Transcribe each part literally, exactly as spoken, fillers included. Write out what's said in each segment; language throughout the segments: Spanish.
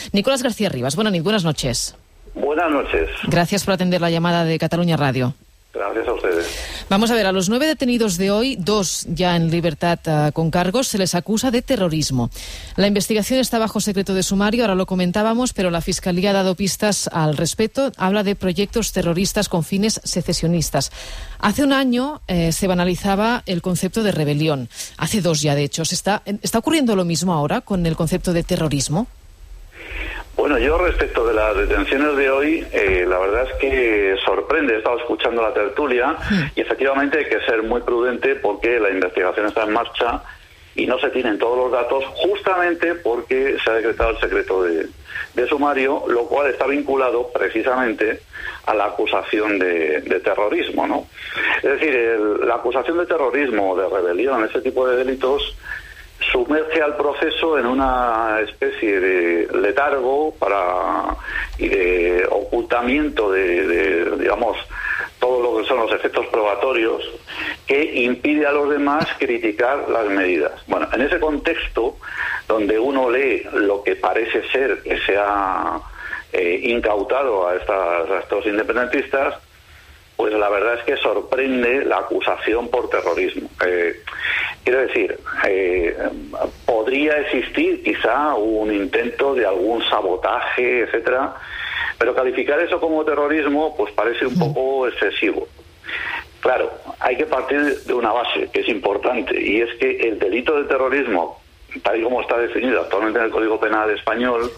Nicolás García Rivas, buenas, buenas noches. Buenas noches. Gracias por atender la llamada de Cataluña Radio. Gracias a ustedes. Vamos a ver, a los nueve detenidos de hoy, dos ya en libertad uh, con cargos, se les acusa de terrorismo. La investigación está bajo secreto de sumario, ahora lo comentábamos, pero la Fiscalía ha dado pistas al respecto. Habla de proyectos terroristas con fines secesionistas. Hace un año eh, se banalizaba el concepto de rebelión. Hace dos ya, de hecho. ¿Se está, ¿Está ocurriendo lo mismo ahora con el concepto de terrorismo? Bueno, yo respecto de las detenciones de hoy, eh, la verdad es que sorprende. He estado escuchando la tertulia y efectivamente hay que ser muy prudente porque la investigación está en marcha y no se tienen todos los datos justamente porque se ha decretado el secreto de, de sumario, lo cual está vinculado precisamente a la acusación de, de terrorismo, ¿no? Es decir, el, la acusación de terrorismo, de rebelión, ese tipo de delitos, sumerge al proceso en una especie de letargo para y de ocultamiento de, de, digamos, todo lo que son los efectos probatorios, que impide a los demás criticar las medidas. Bueno, en ese contexto, donde uno lee lo que parece ser que se ha eh, incautado a, estas, a estos independentistas, pues la verdad es que sorprende la acusación por terrorismo. Eh, quiero decir, eh, podría existir quizá un intento de algún sabotaje, etcétera, pero calificar eso como terrorismo pues parece un poco excesivo. Claro, hay que partir de una base que es importante, y es que el delito de terrorismo, tal y como está definido actualmente en el Código Penal español,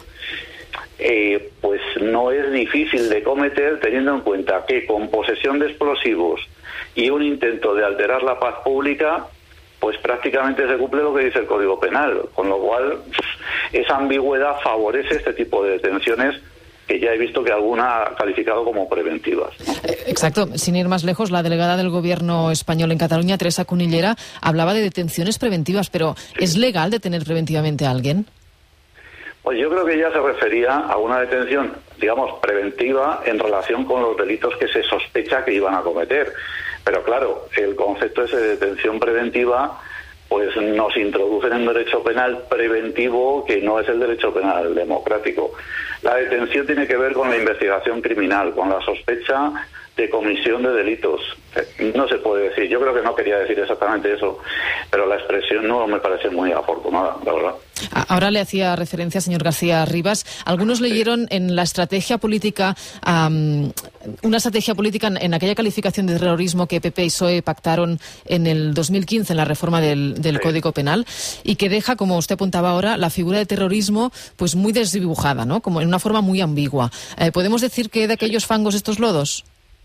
Eh, pues no es difícil de cometer, teniendo en cuenta que con posesión de explosivos y un intento de alterar la paz pública, pues prácticamente se cumple lo que dice el Código Penal, con lo cual esa ambigüedad favorece este tipo de detenciones que ya he visto que alguna ha calificado como preventivas, ¿no? Exacto, sin ir más lejos, la delegada del Gobierno español en Cataluña, Teresa Cunillera, hablaba de detenciones preventivas, pero ¿es legal detener preventivamente a alguien? Pues yo creo que ella se refería a una detención, digamos, preventiva en relación con los delitos que se sospecha que iban a cometer. Pero claro, el concepto ese de detención preventiva pues nos introduce en un derecho penal preventivo que no es el derecho penal democrático. La detención tiene que ver con la investigación criminal, con la sospecha de comisión de delitos. No se puede decir, yo creo que no quería decir exactamente eso, pero la expresión no me parece muy afortunada, la verdad. Ahora le hacía referencia, señor García Rivas. Algunos leyeron en la estrategia política, um, una estrategia política en, en aquella calificación de terrorismo que P P y P S O E pactaron en el dos mil quince en la reforma del, del sí. Código Penal, y que deja, como usted apuntaba ahora, la figura de terrorismo pues muy desdibujada, ¿no? Como en una forma muy ambigua. Eh, ¿Podemos decir que de aquellos fangos estos lodos?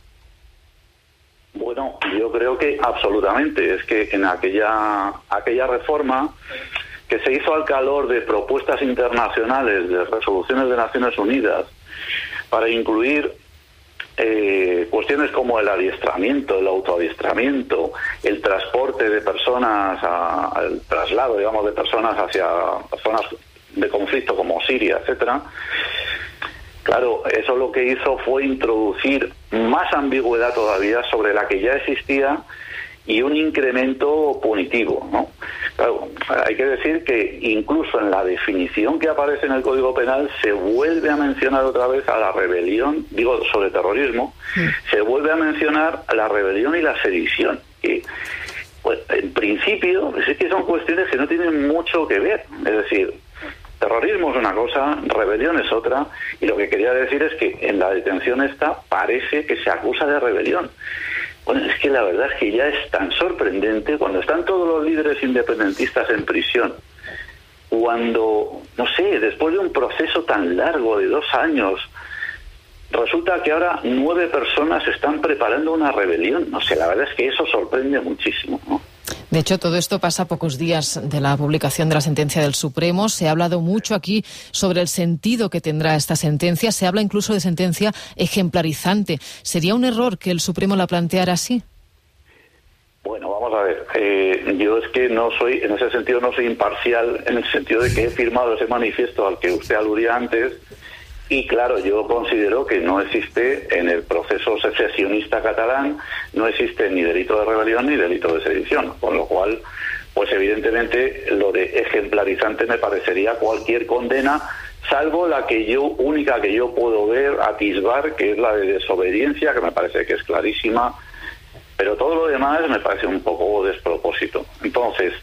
Bueno, yo creo que absolutamente. Es que en aquella aquella reforma que se hizo al calor de propuestas internacionales, de resoluciones de Naciones Unidas, para incluir eh, cuestiones como el adiestramiento, el autoadiestramiento, el transporte de personas, a, el traslado, digamos, de personas hacia zonas de conflicto como Siria, etcétera. Claro, eso lo que hizo fue introducir más ambigüedad todavía sobre la que ya existía y un incremento punitivo, ¿no? Claro, hay que decir que incluso en la definición que aparece en el Código Penal se vuelve a mencionar otra vez a la rebelión, digo, sobre terrorismo, sí. se vuelve a mencionar a la rebelión y la sedición, que pues, en principio es que son cuestiones que no tienen mucho que ver, es decir, terrorismo es una cosa, rebelión es otra, y lo que quería decir es que en la detención esta parece que se acusa de rebelión. Bueno, es que la verdad es que ya es tan sorprendente cuando están todos los líderes independentistas en prisión, cuando, no sé, después de un proceso tan largo de dos años, resulta que ahora nueve personas están preparando una rebelión. No sé, la verdad es que eso sorprende muchísimo, ¿no? De hecho, todo esto pasa a pocos días de la publicación de la sentencia del Supremo. Se ha hablado mucho aquí sobre el sentido que tendrá esta sentencia. Se habla incluso de sentencia ejemplarizante. ¿Sería un error que el Supremo la planteara así? Bueno, vamos a ver. Eh, yo es que no soy, en ese sentido, no soy imparcial, en el sentido de que he firmado ese manifiesto al que usted aludía antes. Y claro, yo considero que no existe en el proceso secesionista catalán, no existe ni delito de rebelión ni delito de sedición, con lo cual, pues evidentemente lo de ejemplarizante me parecería cualquier condena salvo la que yo, única que yo puedo ver, atisbar, que es la de desobediencia, que me parece que es clarísima, pero todo lo demás me parece un poco despropósito. Entonces,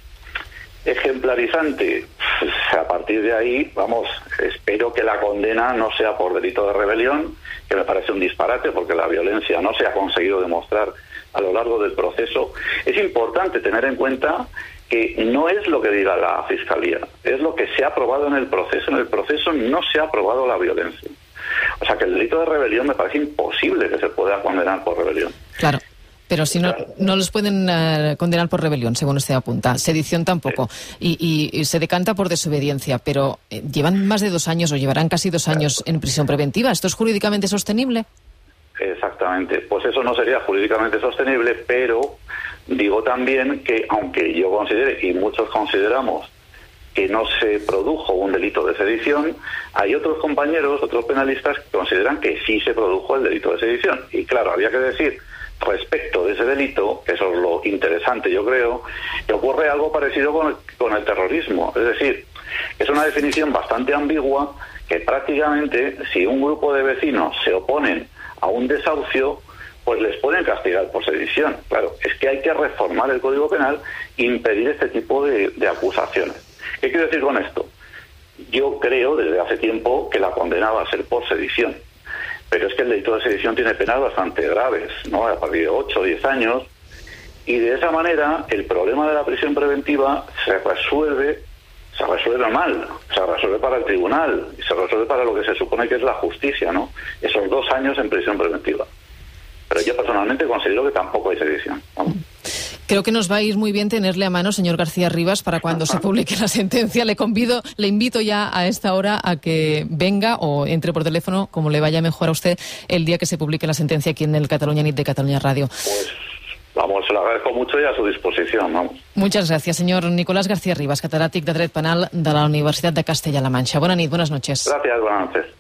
ejemplarizante, pues a partir de ahí, vamos, espero que la condena no sea por delito de rebelión, que me parece un disparate, porque la violencia no se ha conseguido demostrar a lo largo del proceso. Es importante tener en cuenta que no es lo que diga la Fiscalía, es lo que se ha aprobado en el proceso. En el proceso no se ha aprobado la violencia. O sea que el delito de rebelión me parece imposible que se pueda condenar por rebelión. Claro. Pero si no, no los pueden uh, condenar por rebelión, según usted apunta. Sedición tampoco. Y, y, y se decanta por desobediencia. Pero eh, llevan más de dos años o llevarán casi dos años en prisión preventiva. ¿Esto es jurídicamente sostenible? Exactamente. Pues eso no sería jurídicamente sostenible, pero digo también que, aunque yo considere, y muchos consideramos, que no se produjo un delito de sedición, hay otros compañeros, otros penalistas, que consideran que sí se produjo el delito de sedición. Y claro, había que decir, respecto de ese delito, que eso es lo interesante, yo creo, que ocurre algo parecido con el, con el terrorismo. Es decir, es una definición bastante ambigua, que prácticamente, si un grupo de vecinos se oponen a un desahucio, pues les pueden castigar por sedición. Claro, es que hay que reformar el Código Penal e impedir este tipo de, de acusaciones. ¿Qué quiero decir con esto? Yo creo desde hace tiempo que la condena va a ser por sedición, pero es que el delito de sedición tiene penas bastante graves, ¿no? A partir de ocho o diez años, y de esa manera el problema de la prisión preventiva se resuelve, se resuelve mal, se resuelve para el tribunal, y se resuelve para lo que se supone que es la justicia, ¿no? Esos dos años en prisión preventiva. Pero yo personalmente considero que tampoco hay sedición. Vamos. Creo que nos va a ir muy bien tenerle a mano, señor García Rivas, para cuando se publique la sentencia. Le convido, le invito ya a esta hora a que venga o entre por teléfono, como le vaya mejor a usted, el día que se publique la sentencia aquí en el Catalunya Nit de Catalunya Radio. Pues vamos, se lo agradezco mucho y a su disposición, vamos. Muchas gracias, señor Nicolás García Rivas, catedràtic de Dret Penal de la Universitat de Castella-La Manxa. Bona nit, buenas noches. Gracias, buenas noches.